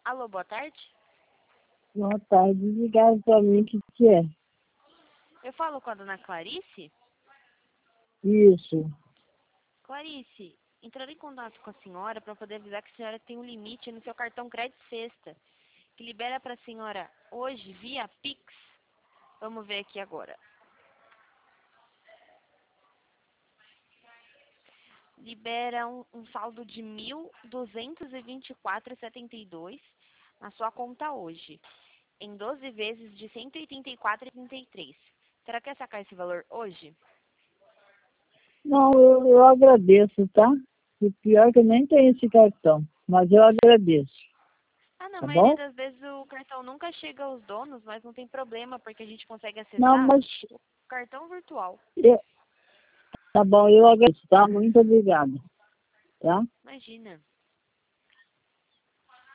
Alô, boa tarde. Boa tarde, ligaram pra mim, o que é? Eu falo com a dona Clarice? Isso. Clarice, entrarei em contato com a senhora para poder avisar que a senhora tem um limite no seu cartão Crédito Sexta, que libera para a senhora hoje via Pix. Vamos ver aqui agora. Libera um saldo de R$ 1.224,72 na sua conta hoje, em 12 vezes de R$ 184,33. Será que quer sacar esse valor hoje? Não, eu agradeço, tá? O pior é que eu nem tenho esse cartão, mas eu agradeço, Na tá maioria bom? das vezes o cartão nunca chega aos donos, mas não tem problema, porque a gente consegue Não, acessar mas o cartão virtual. tá bom, eu agradeço, tá? Muito obrigado, tá? Imagina.